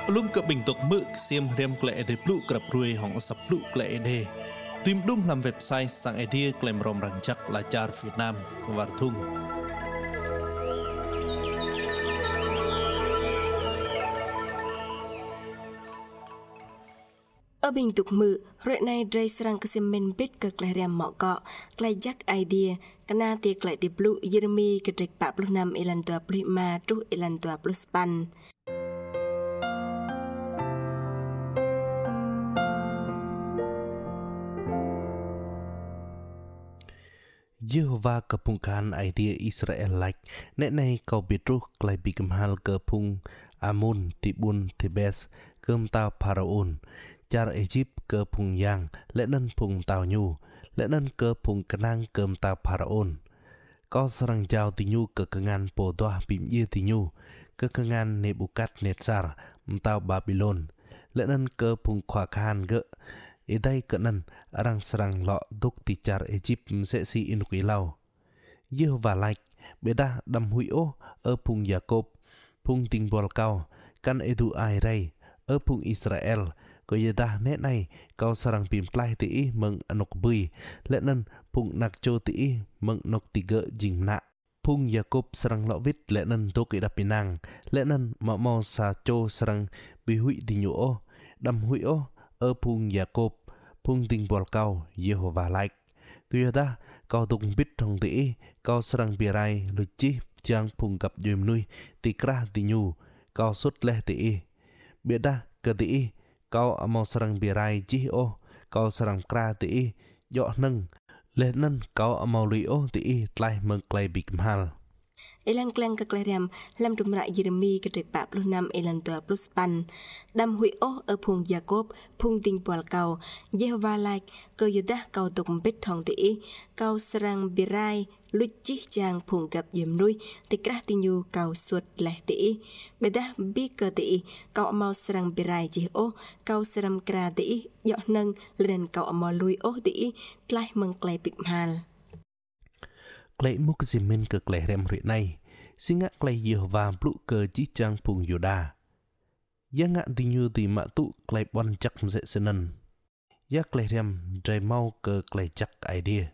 Lung cập bình tục mực xiêm riêng lệ để blu cập ruồi hỏng sập blu lệ đề tìm đúng làm website sang idea claim rom răng chắc là char Việt Nam và thung ở bình tục mực rồi nay dây sang cái xiêm men biết cái clay riêng mỏ cọ clay jack idea cái na tiệc clay tiệp blu Jeremy cái trịch bạc blu nam elan tua prima tru elan tua plus pan Jehovah kepungkan idea Israel like nek nay kau bitruh klai bikam hal kepung Amun tibun Tibes kem tao Pharaon char Egypt kepung yang lệ nan pung tao nhu lệ nan kepung kenang kem tao Pharaon kau serang jauh tinyu kekengan podoah bim ye tinyu kekengan Nebukadnezar tao Babylon lệ nan kepung khwakan ge idai kenan arang serang lo duk ticar Egypt sẽ si inukui lau. Jehovah like beda dam hui o ở pung Jacob pung ting bol kau kan edu ai ray ở pung Israel có yeda net này kau serang pim tlai ti meng anok bui lệ nan pung nak cho ti meng nok tiga jing na pung Jacob serang lo vit lệ nan to ki dapinang lệ nan ma mau sa cho serang bi hui tinyu o dam hui o ở pung Jacob pung ting bol kau Jehovah like kuyada kau tung bit thong ti kau serang birai luchi chang pung kap yum nui tikra tinyu kau sut leh ti beda ke ti kau amau serang birai chi o kau serang kra ti yo nang leh nan kau amau lui o ti tlai meng klai bik mahal Elan klang ke klariam lam tumra Jeremy ke trek 46 elan tua plus pan dam hui o ở phung Jacob phung ting pol kau Jehovah like cơ yudah kau tuk bit thong ti kau serang birai luchi chang phung gap yum nui tikrah tinyu kau suat leh ti beda bi ke ti kau mau serang birai chi o kau serang kra ti yo nang len kau mau lui o ti tlai meng klai pik mal klei muk zimin ke klei rem ri nay singa klei Jehovah blu ke chi chang pung Yuda yang ngak tinyu ti ma tu klei bon chak mse senen ya klei rem drai mau ke klei chak idea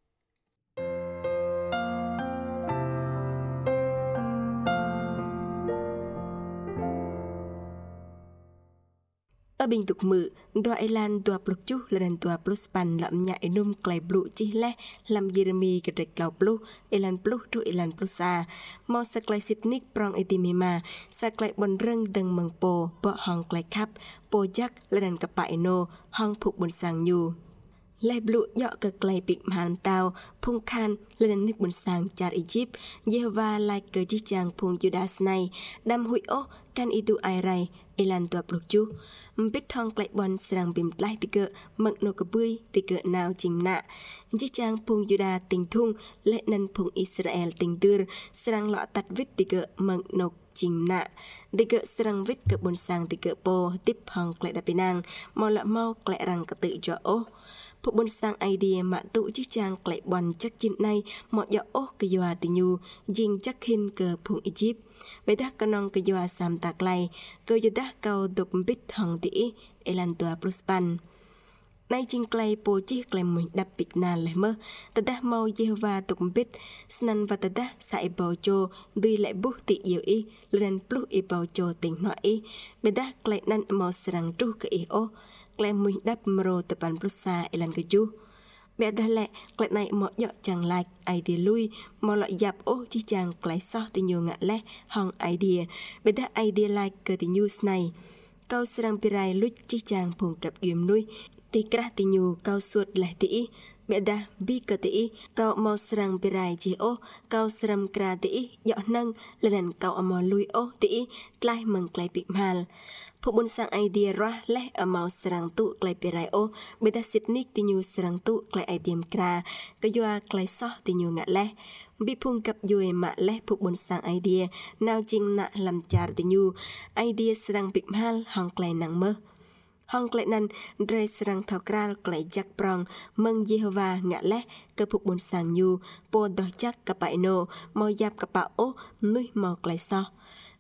ở bình tục mự tua elan tua pluk chu lần tua plus pan lậm nhại num clay blue chi le làm Jeremy cái trạch lau blue elan blue chu elan plus a mau sa clay sitnik prong etimima sa clay bon reng deng meng po hong clay khap po jack lần cặp bại no hong phục bồn sang nhu lai blue dọ cái clay big man tao phung khan lần nik bồn sang char Egypt Jehovah lai cái chi chang phung Judas này đam hui o kan itu ai rai elan tua pluk chu biết thong lại bon serang bim tlai tiga meng no kabui tiga nào chim na chi chang phung Juda tình thung lệ nan phung Israel tình dur serang lọ tắt vít tiga meng no chim na tiga serang vít ke bon sang tiga po tip hong lại đa pinang mau lọ mau lại rang ka tự cho o phụ bon sang idea mà tụ chi chang lại bon chắc chin này mọi yo o ke yo tinyu jing chắc hin ke phung Egypt bây đã kanong ke yo sam tak lai ke yo dah kau duk bit hong ti elan tua plus pan nay ching clay po chi clay mình đập bịch nàn lại mơ ta đã mau Jehovah tuk bit snan và ta đã sai bao cho đi lại bút ti yêu y lên plus y bao cho tình nội y bây đã clay nan mau serang tru ke y o clay mình đập mro tepan plus sa elan ke chu bé đã lẹ clay này mọi dọ chẳng like idea lui mọi loại dạp ô chi chàng clay so thì nhiều ngã lẹ hong idea bé đã idea like ke ti news này kau serang pirai luch chi chang phung kap yum nui ti kra ti nyu kau suat leh ti beda bi ke ti kau mau serang pirai chi o kau seram kra ti yo nang len kau mau lui o ti tlai meng klai pik mal phu bun sang idea ra leh mau serang tu klai pirai o beda sitnik ti nyu serang tu klai idea kra ka yo klai so ti nyu nga leh bị phung cặp dùi mà lẽ phục bồn sang idea nào chinh nạ làm char tình nhu idea serang big mal hong clay nang mơ hong clay nan dre serang thao kral clay jack prong mừng Jehovah ngạ lẽ cơ phục bồn sang nhu po đo chắc cặp bại no mò dạp cặp bạo ố nuôi mò clay so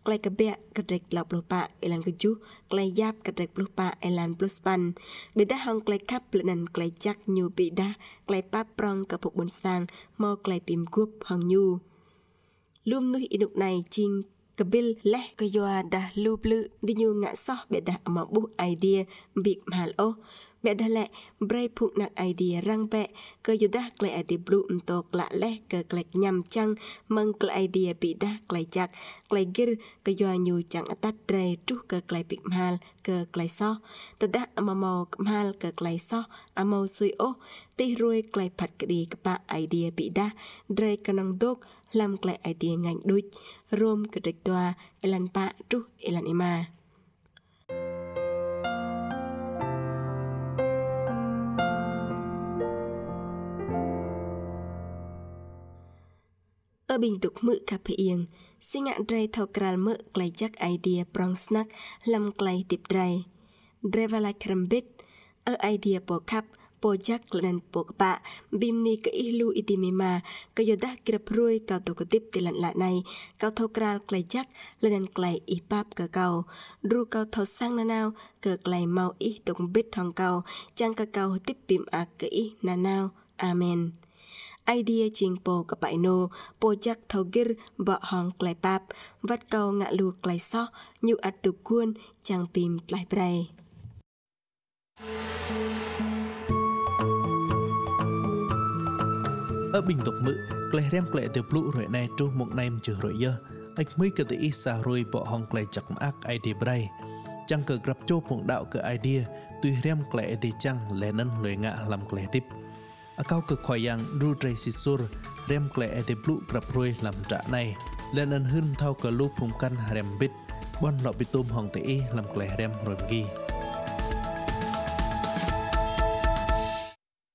ក្លែកបៈកត្រេកឡោប្លុប៉ាអេឡានកជុក្លែយ៉ាប់កត្រេកប្លុប៉ាអេឡានប្លុស្ប៉ាន់បេដាហងក្លែកាប់ប្លណានក្លែចាក់ញូបេដាក្លែប៉ាប្រងកពុកបុនសាងមកក្លែពីមគប់ហងញូលុំនុយអ៊ីនុកណៃជីងកបិលលេះកយោដាលូប្លឺឌីញូងាក់សោះបេដាមកបុអៃឌីប៊ីកមហាលអូបេដាលេប្រៃភុកណាក់អៃឌីរ៉ាំងប៉ែកយោដាក្លែអៃឌីប្លុអន្តកឡាលេះកក្លែញ៉ាំចាំងមងក្លែអៃឌីពីដាក្លែចាក់ក្លែហ្គិរកយោញូចាំងអតាត់ត្រៃទុះកក្លែពីកមហាលកក្លែសោះតដាអមមកមហាលកក្លែសោះអមស៊ុយអូទីរួយក្លែផាត់ក្ឌីកប៉អៃឌីពីដាត្រៃកណងដុកឡំក្លែអៃឌីងាញ់ដូចរួម កតិកតួអេឡាន់ប៉ាទុះអេឡាន់អ៊ីម៉ាប៊ីងទុកមើកាភៀងសិងាត្រៃថោក្រាលមើក្លៃចាក់អៃឌីប្រងស្នាក់លំក្លៃទីបត្រៃត្រៃវ៉ាឡៃក្រំប៊ីតអៃឌីពូខាប់ពូចាក់ក្លានពូកប៉ាប៊ីមនីកអ៊ីលូអ៊ីទីមីម៉ាកយោដាក្របរួយកោតុកទីបទីលានឡាណៃកោថោក្រាលក្លៃចាក់លនានក្លៃអ៊ីប៉ាប់កកោរូកោថោសាំងណាណៅកក្លៃម៉ៅអ៊ីតុកប៊ីតថងកោចាំងកកោទីបពីមអាកអ៊ីណាណៅអាមែនidea ជាងពោកបៃណូពោចាក់ថោហ្គិរបហងក្លៃប៉ាប់វត្តកោងាក់លូក្លៃសោះញូអត់ទុគួនចាំងពីមក្លៃប្រៃប៊ីងទុកមើក្លៃរៀមក្លៃទៅភ្លុរយណៃទុះមកណៃមជើរយអិចមួយក៏ទៅអ៊ីសារួយបហងក្លៃចាក់អាក់ idea ប្រៃចាំងក៏ក្រាប់ជោពងដៅក៏ idea ទុយរៀមក្លៃទីចាំងលែនិនលុយងាក់ឡំក្លៃទីបអកោកខ្វយ៉ាងរូត្រៃស៊ីស៊ូររៀមក្លែអេទីប្លុក្រាប់រួយលំចាក់ណៃលែនអនហឹមថៅកលូភុំកាន់រៀមប៊ីតបនលប៊ីតុមហងតេអ៊ីលំក្លែរៀមរំគី